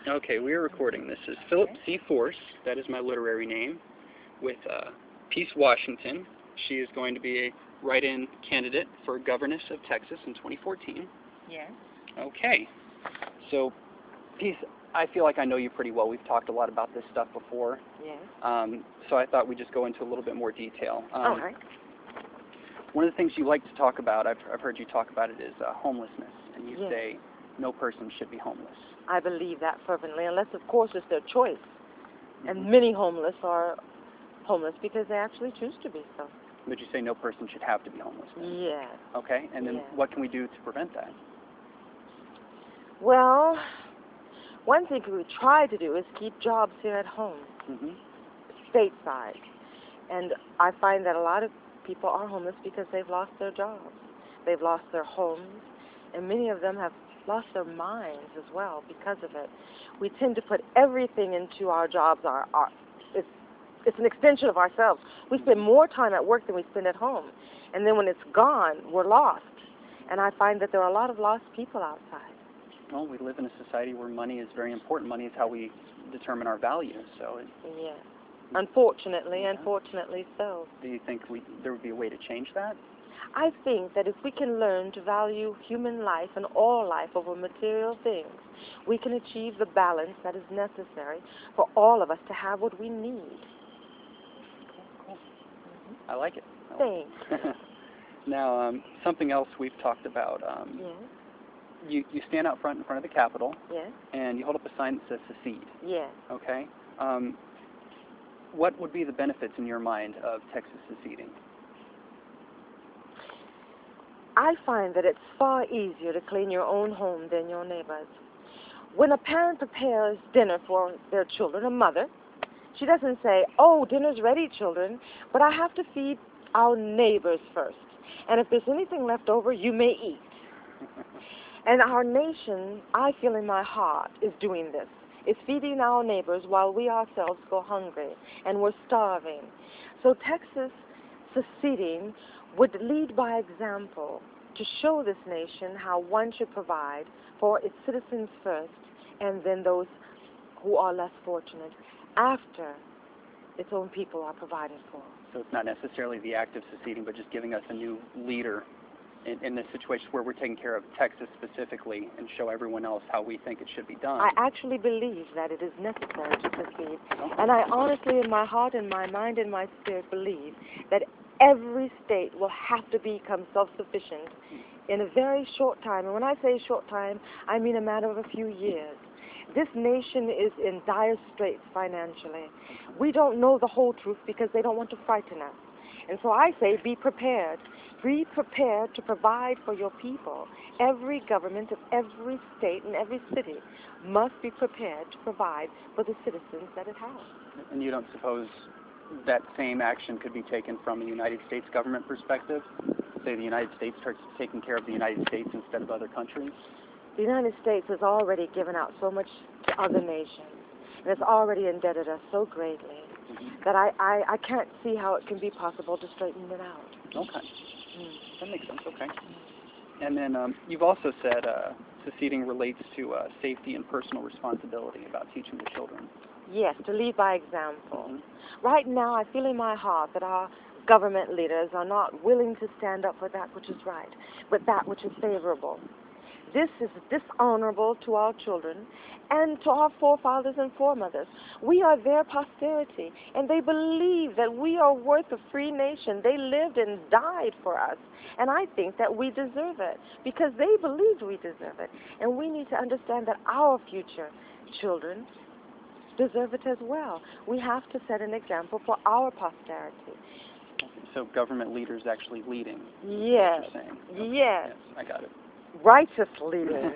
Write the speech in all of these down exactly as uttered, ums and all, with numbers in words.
Okay, we are recording. This is Philip C. Force. That is my literary name. With uh, Peace Washington. She is going to be a write-in candidate for governess of Texas in twenty fourteen. Yes. Okay. So, Peace, I feel like I know you pretty well. We've talked a lot about this stuff before. Yes. Um, so I thought we'd just go into a little bit more detail. Um, All right. One of the things you like to talk about, I've, I've heard you talk about it, is uh, homelessness. And you Yes. say no person should be homeless. I believe that fervently, unless, of course, it's their choice. Mm-hmm. And many homeless are homeless because they actually choose to be so. Would you say no person should have to be homeless then? Yes. Okay, and then Yes. what can we do to prevent that? Well, one thing we try to do is keep jobs here at home, Mm-hmm. stateside. And I find that a lot of people are homeless because they've lost their jobs. They've lost their homes, and many of them have lost their minds as well because of it. We tend to put everything into our jobs. Our, our it's, it's an extension of ourselves. We spend more time at work than we spend at home. And then when it's gone, we're lost. And I find that there are a lot of lost people outside. Well, we live in a society where money is very important. Money is how we determine our value. So, it, Yes. Unfortunately, yeah. unfortunately so. Do you think we there would be a way to change that? I think that if we can learn to value human life and all life over material things, we can achieve the balance that is necessary for all of us to have what we need. Cool, cool. Mm-hmm. I like it. I Thanks. like it. Now, um, something else we've talked about. Um, Yes. You, you stand out front in front of the Capitol, Yes. and you hold up a sign that says secede. Yes. Okay? Um, what would be the benefits in your mind of Texas seceding? I find that it's far easier to clean your own home than your neighbor's. When a parent prepares dinner for their children, a mother, she doesn't say, "Oh, dinner's ready, children, but I have to feed our neighbors first. And if there's anything left over, you may eat." And our nation, I feel in my heart, is doing this. Is feeding our neighbors while we ourselves go hungry and we're starving. So Texas seceding would lead by example to show this nation how one should provide for its citizens first and then those who are less fortunate after its own people are provided for. So it's not necessarily the act of seceding, but just giving us a new leader in, in this situation where we're taking care of Texas specifically and show everyone else how we think it should be done. I actually believe that it is necessary to secede. Okay. And I honestly, in my heart, in my mind, in my spirit, believe that every state will have to become self-sufficient in a very short time. And when I say short time, I mean a matter of a few years. This nation is in dire straits financially. We don't know the whole truth because they don't want to frighten us. And so I say be prepared. Be prepared to provide for your people. Every government of every state and every city must be prepared to provide for the citizens that it has. And you don't suppose that same action could be taken from a United States government perspective? Say the United States starts taking care of the United States instead of other countries? The United States has already given out so much to other nations, and it's already indebted us so greatly mm-hmm. that I, I, I can't see how it can be possible to straighten it out. Okay. Mm. That makes sense, okay. And then um, you've also said uh, seceding relates to uh, safety and personal responsibility about teaching the children. Yes, to lead by example. Mm-hmm. Right now, I feel in my heart that our government leaders are not willing to stand up for that which is right, but that which is favorable. This is dishonorable to our children and to our forefathers and foremothers. We are their posterity, and they believe that we are worth a free nation. They lived and died for us, and I think that we deserve it because they believed we deserve it. And we need to understand that our future children deserve it as well. We have to set an example for our posterity. So government leaders actually leading. Yes. What you're saying. Okay. Yes. Yes. Yes, I got it. Righteous leading.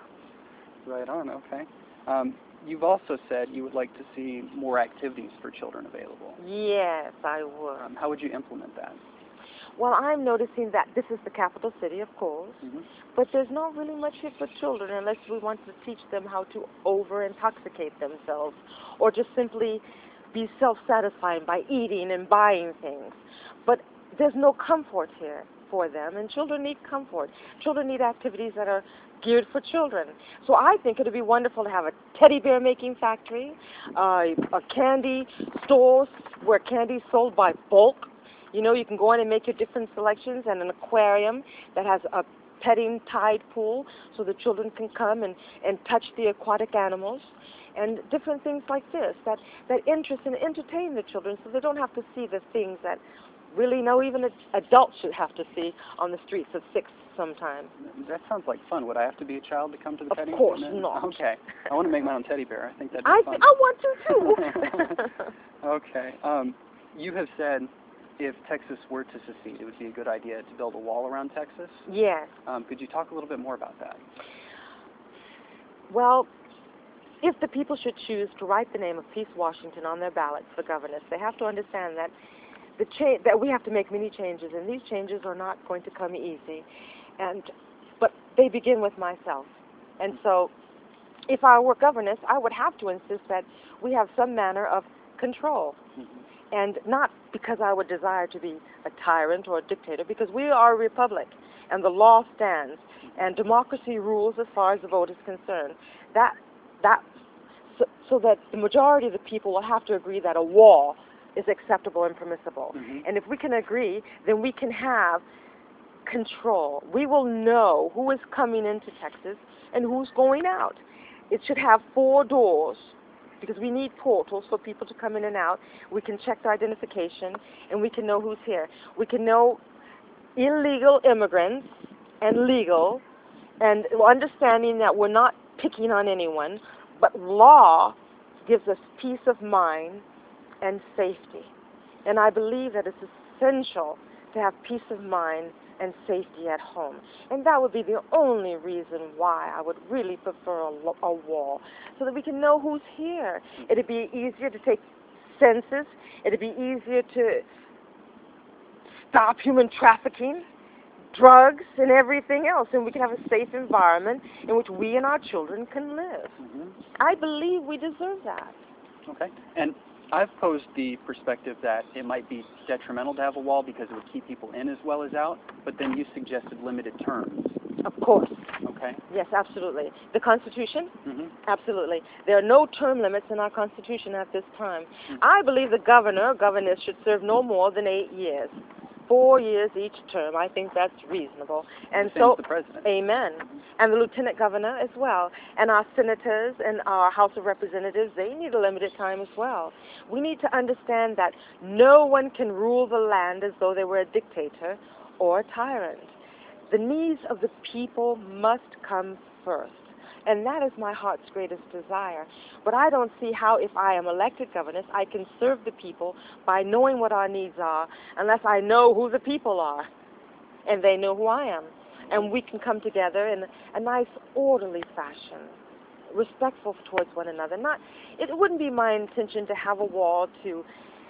Right on, okay. Um, you've also said you would like to see more activities for children available. Yes, I would. Um, how would you implement that? Well, I'm noticing that this is the capital city, of course, mm-hmm. but there's not really much here for children unless we want to teach them how to over-intoxicate themselves or just simply be self-satisfying by eating and buying things. But there's no comfort here for them, and children need comfort. Children need activities that are geared for children. So I think it would be wonderful to have a teddy bear making factory, uh, a candy store where candy is sold by bulk. You know, you can go in and make your different selections, and an aquarium that has a petting tide pool so the children can come and, and touch the aquatic animals, and different things like this that, that interest and entertain the children so they don't have to see the things that really no even adults should have to see on the streets of Sixth sometime. That sounds like fun. Would I have to be a child to come to the of petting? Of course event? not. Okay. I want to make my own teddy bear. I think that'd be I fun. Th- I want to too. Okay. Um, you have said if Texas were to secede, it would be a good idea to build a wall around Texas. Yes. Um, could you talk a little bit more about that? Well, if the people should choose to write the name of Peace Washington on their ballots for governess, they have to understand that the cha- that we have to make many changes, and these changes are not going to come easy. And but they begin with myself. And so if I were governess, I would have to insist that we have some manner of control. Mm-hmm. And not because I would desire to be a tyrant or a dictator, because we are a republic, and the law stands, and democracy rules as far as the vote is concerned. That, that, so, so that the majority of the people will have to agree that a wall is acceptable and permissible. Mm-hmm. And if we can agree, then we can have control. We will know who is coming into Texas and who's going out. It should have four doors, because we need portals for people to come in and out. We can check their identification, and we can know who's here. We can know illegal immigrants and legal, and understanding that we're not picking on anyone, but law gives us peace of mind and safety. And I believe that it's essential to have peace of mind and safety at home. And that would be the only reason why I would really prefer a, a wall, so that we can know who's here. It'd be easier to take census. It'd be easier to stop human trafficking, drugs, and everything else, and we can have a safe environment in which we and our children can live. Mm-hmm. I believe we deserve that. Okay. And I've posed the perspective that it might be detrimental to have a wall because it would keep people in as well as out, but then you suggested limited terms. Of course. Okay. Yes, absolutely. The Constitution? Mm-hmm. Absolutely. There are no term limits in our Constitution at this time. Mm-hmm. I believe the governor or governess should serve no more than eight years. Four years each term. I think that's reasonable. And the same so, as the president. Amen. Mm-hmm. And the lieutenant governor as well. And our senators and our House of Representatives, they need a limited time as well. We need to understand that no one can rule the land as though they were a dictator or a tyrant. The needs of the people must come first. And that is my heart's greatest desire. But I don't see how, if I am elected governess, I can serve the people by knowing what our needs are, unless I know who the people are, and they know who I am. And we can come together in a nice, orderly fashion, respectful towards one another. Not, it wouldn't be my intention to have a wall to,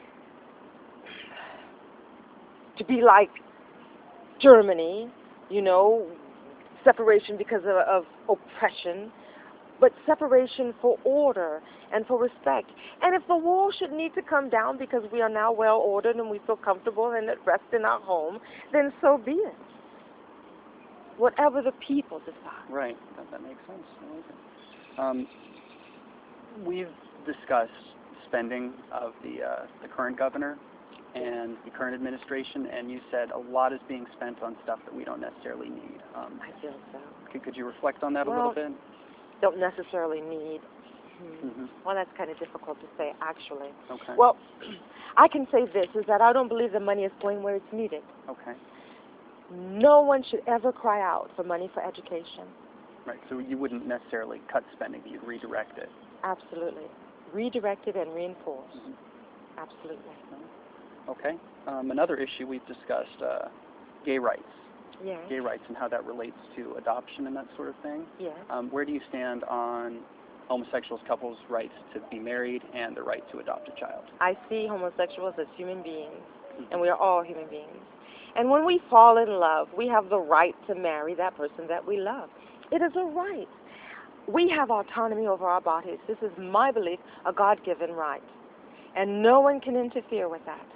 to be like Germany, you know, separation because of, of oppression, but separation for order and for respect. And if the wall should need to come down because we are now well ordered and we feel comfortable and at rest in our home, then so be it. Whatever the people decide. Right. That, that makes sense. I like it. Um, we've discussed spending of the uh, the current governor and the current administration, and you said a lot is being spent on stuff that we don't necessarily need. Um, I feel so. Could, could you reflect on that well, a little bit? Don't necessarily need. Hmm. Mm-hmm. Well, that's kind of difficult to say, actually. Okay. Well, I can say this, is that I don't believe the money is going where it's needed. Okay. No one should ever cry out for money for education. Right, so you wouldn't necessarily cut spending, you'd redirect it. Absolutely. Redirect it and reinforce. Mm-hmm. Absolutely. Okay. Um, another issue we've discussed, uh, gay rights. Yes. Gay rights and how that relates to adoption and that sort of thing. Yes. Um, where do you stand on homosexuals couples' rights to be married and the right to adopt a child? I see homosexuals as human beings, Mm-hmm. and we are all human beings. And when we fall in love, we have the right to marry that person that we love. It is a right. We have autonomy over our bodies. This is my belief, a God-given right. And no one can interfere with that.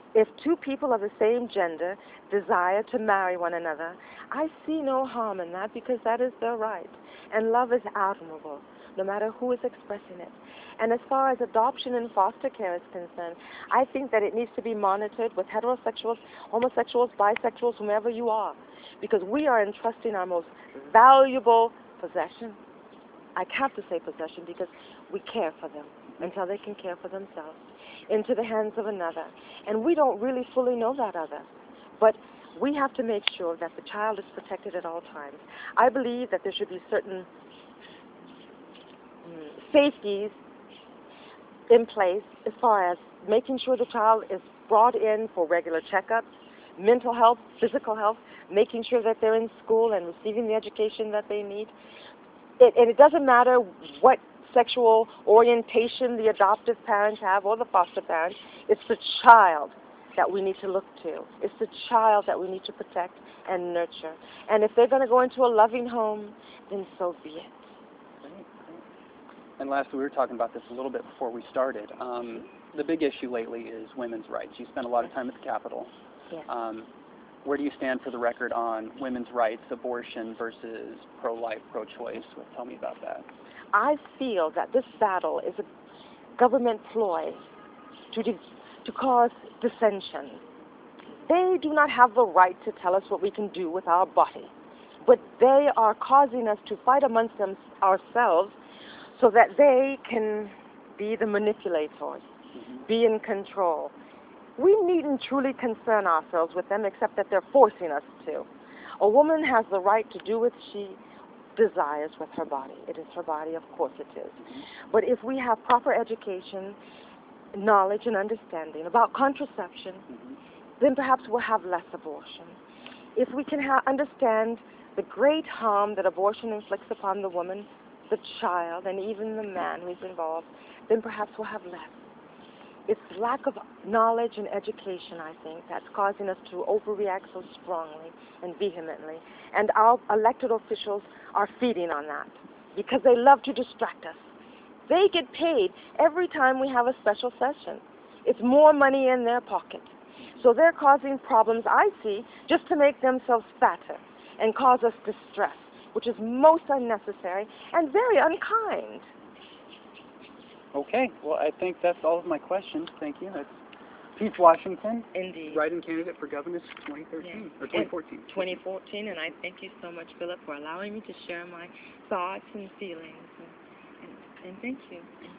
If two people of the same gender desire to marry one another, I see no harm in that because that is their right. And love is admirable, no matter who is expressing it. And as far as adoption and foster care is concerned, I think that it needs to be monitored with heterosexuals, homosexuals, bisexuals, whomever you are, because we are entrusting our most valuable possession. I have to say possession because we care for them until they can care for themselves, into the hands of another. And we don't really fully know that other. But we have to make sure that the child is protected at all times. I believe that there should be certain mm, safeties in place as far as making sure the child is brought in for regular checkups, mental health, physical health, making sure that they're in school and receiving the education that they need. It, and it doesn't matter what sexual orientation the adoptive parents have or the foster parents. It's the child that we need to look to. It's the child that we need to protect and nurture. And if they're going to go into a loving home, then so be it. Great, great. And lastly, we were talking about this a little bit before we started. Um, the big issue lately is women's rights. You spend a lot of time at the Capitol. Yes. Um, where do you stand for the record on women's rights, abortion versus pro-life, pro-choice? Tell me about that. I feel that this battle is a government ploy to, de- to cause dissension. They do not have the right to tell us what we can do with our body, but they are causing us to fight amongst them ourselves so that they can be the manipulators, mm-hmm. be in control. We needn't truly concern ourselves with them except that they're forcing us to. A woman has the right to do what she desires with her body. It is her body, of course it is. Mm-hmm. But if we have proper education, knowledge, and understanding about contraception, mm-hmm. then perhaps we'll have less abortion. If we can ha- understand the great harm that abortion inflicts upon the woman, the child, and even the man who's involved, then perhaps we'll have less. It's lack of knowledge and education, I think, that's causing us to overreact so strongly and vehemently. And our elected officials are feeding on that because they love to distract us. They get paid every time we have a special session. It's more money in their pocket. So they're causing problems, I see, just to make themselves fatter and cause us distress, which is most unnecessary and very unkind. Okay, well, I think that's all of my questions. Thank you. That's Peace Washington, indeed, write-in candidate for governor twenty thirteen, yeah. or twenty fourteen. twenty fourteen, and I thank you so much, Philip, for allowing me to share my thoughts and feelings. And, and, and thank you.